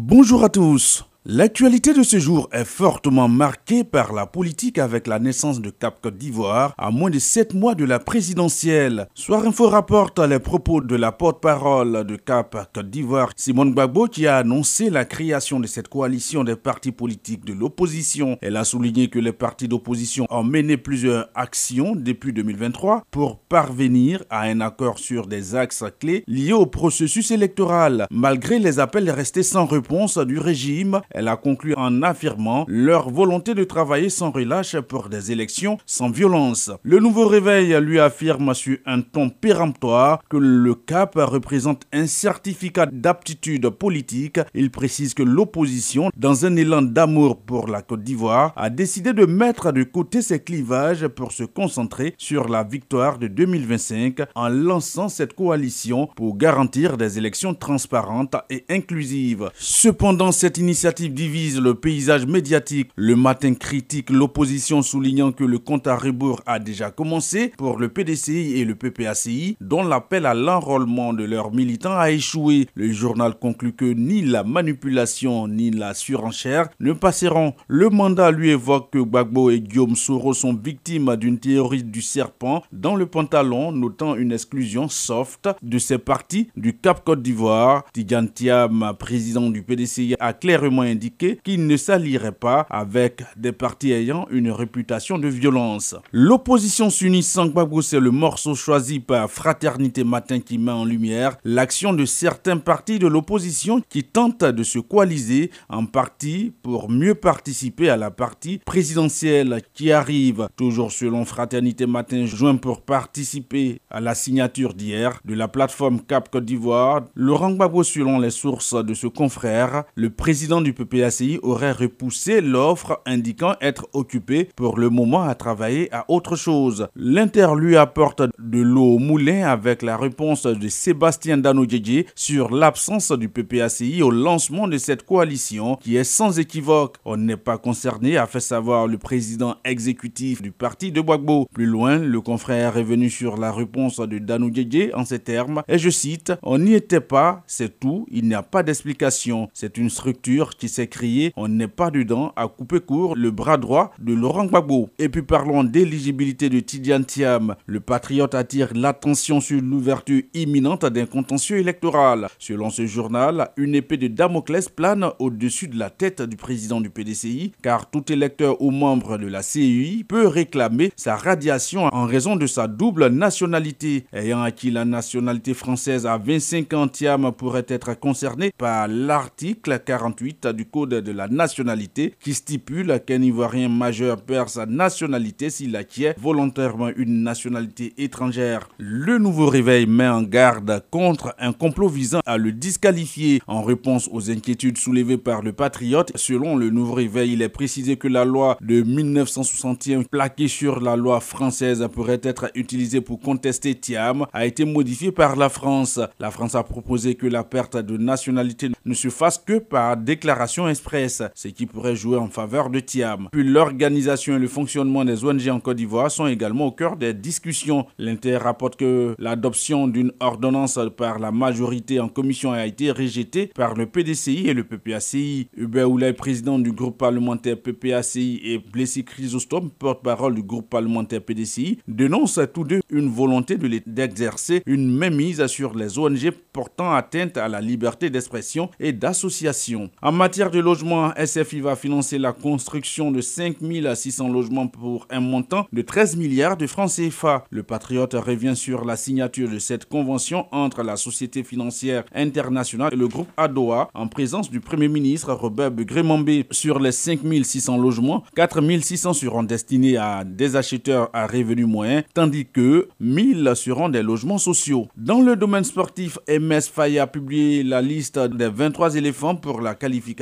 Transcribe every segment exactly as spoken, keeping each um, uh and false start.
Bonjour à tous. L'actualité de ce jour est fortement marquée par la politique avec la naissance de Cap Côte d'Ivoire à moins de sept mois de la présidentielle. Soir Info rapporte les propos de la porte-parole de Cap Côte d'Ivoire, Simone Gbagbo, qui a annoncé la création de cette coalition des partis politiques de l'opposition. Elle a souligné que les partis d'opposition ont mené plusieurs actions depuis deux mille vingt-trois pour parvenir à un accord sur des axes clés liés au processus électoral. Malgré les appels restés sans réponse du régime, elle a conclu en affirmant leur volonté de travailler sans relâche pour des élections sans violence. Le nouveau réveil lui affirme sur un ton péremptoire que le C A P représente un certificat d'aptitude politique. Il précise que l'opposition, dans un élan d'amour pour la Côte d'Ivoire, a décidé de mettre de côté ses clivages pour se concentrer sur la victoire de deux mille vingt-cinq en lançant cette coalition pour garantir des élections transparentes et inclusives. Cependant, cette initiative divise le paysage médiatique. Le Matin critique l'opposition, soulignant que le compte à rebours a déjà commencé pour le P D C I et le P P A C I, dont l'appel à l'enrôlement de leurs militants a échoué. Le journal conclut que ni la manipulation ni la surenchère ne passeront. Le mandat lui évoque que Gbagbo et Guillaume Soro sont victimes d'une théorie du serpent dans le pantalon, notant une exclusion soft de ces partis du Cap Côte d'Ivoire. Tidjane Thiam, président du P D C I, a clairement indiqué qu'il ne s'allierait pas avec des partis ayant une réputation de violence. L'opposition s'unit sans Gbagbo, c'est le morceau choisi par Fraternité Matin qui met en lumière l'action de certains partis de l'opposition qui tentent de se coaliser en partie pour mieux participer à la partie présidentielle qui arrive. Toujours selon Fraternité Matin, joint pour participer à la signature d'hier de la plateforme Cap Côte d'Ivoire, Laurent Gbagbo, selon les sources de ce confrère, le président du P P A C I aurait repoussé l'offre indiquant être occupé pour le moment à travailler à autre chose. L'Inter lui apporte de l'eau au moulin avec la réponse de Sébastien Dano-Djedje sur l'absence du P P A C I au lancement de cette coalition qui est sans équivoque. On n'est pas concerné, a fait savoir le président exécutif du parti de Gbagbo. Plus loin, le confrère est venu sur la réponse de Dano-Djedje en ces termes, et je cite, « On n'y était pas, c'est tout, il n'y a pas d'explication. C'est une structure qui s'est créée, on n'est pas dedans, à couper court le bras droit de Laurent Gbagbo. » Et puis parlons d'éligibilité de Tidjane Thiam. Le patriote attire l'attention sur l'ouverture imminente d'un contentieux électoral. Selon ce journal, une épée de Damoclès plane au-dessus de la tête du président du P D C I, car tout électeur ou membre de la C E I peut réclamer sa radiation en raison de sa double nationalité. Ayant acquis la nationalité française à vingt-cinq ans, Thiam pourrait être concerné par l'article quarante-huit du Code de la nationalité qui stipule qu'un Ivoirien majeur perd sa nationalité s'il acquiert volontairement une nationalité étrangère. Le nouveau réveil met en garde contre un complot visant à le disqualifier. En réponse aux inquiétudes soulevées par le patriote, selon le nouveau réveil, il est précisé que la loi de mille neuf cent soixante et un plaquée sur la loi française pourrait être utilisée pour contester Thiam a été modifiée par la France. La France a proposé que la perte de nationalité ne se fasse que par déclaration expresse, ce qui pourrait jouer en faveur de Thiam. Puis l'organisation et le fonctionnement des O N G en Côte d'Ivoire sont également au cœur des discussions. L'Inter rapporte que l'adoption d'une ordonnance par la majorité en commission a été rejetée par le P D C I et le P P A C I. Hubert Oulay, président du groupe parlementaire P P A C I, et Blessy Chrysostome, porte-parole du groupe parlementaire P D C I, dénoncent tous deux une volonté de d'exercer une mainmise sur les O N G portant atteinte à la liberté d'expression et d'association. En matière de logement, S F I va financer la construction de cinq mille six cents logements pour un montant de treize milliards de francs C F A. Le patriote revient sur la signature de cette convention entre la Société financière internationale et le groupe Adoa en présence du Premier ministre Robert Begré-Mambé. Sur les cinq mille six cents logements, quatre mille six cents seront destinés à des acheteurs à revenus moyens, tandis que mille seront des logements sociaux. Dans le domaine sportif, M S Faye a publié la liste des vingt-trois éléphants pour la qualification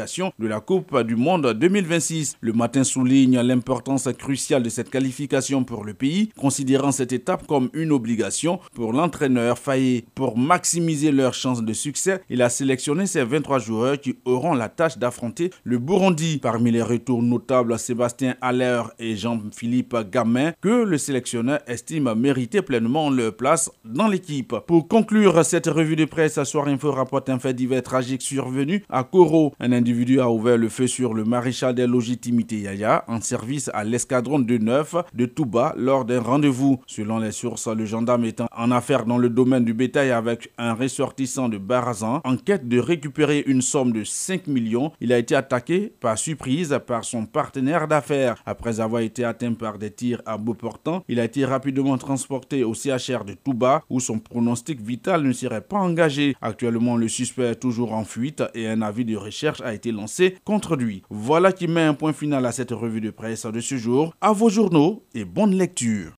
qualification de la Coupe du Monde deux mille vingt-six. Le Matin souligne l'importance cruciale de cette qualification pour le pays, considérant cette étape comme une obligation pour l'entraîneur Faye. Pour maximiser leurs chances de succès, il a sélectionné ses vingt-trois joueurs qui auront la tâche d'affronter le Burundi. Parmi les retours notables, Sébastien Haller et Jean-Philippe Gamin, que le sélectionneur estime mériter pleinement leur place dans l'équipe. Pour conclure cette revue de presse, Soir Info rapporte un fait divers tragique survenu à Koro. Un individu a ouvert le feu sur le maréchal des logis Timité Yaya en service à l'escadron de neuf de Touba lors d'un rendez-vous. Selon les sources, le gendarme étant en affaire dans le domaine du bétail avec un ressortissant de Barazan en quête de récupérer une somme de cinq millions, il a été attaqué par surprise par son partenaire d'affaires. Après avoir été atteint par des tirs à bout portant, il a été rapidement transporté au C H R de Touba où son pronostic vital ne serait pas engagé. Actuellement, le suspect est toujours en fuite et un avis de recherche a été lancé contre lui. Voilà qui met un point final à cette revue de presse de ce jour. À vos journaux et bonne lecture.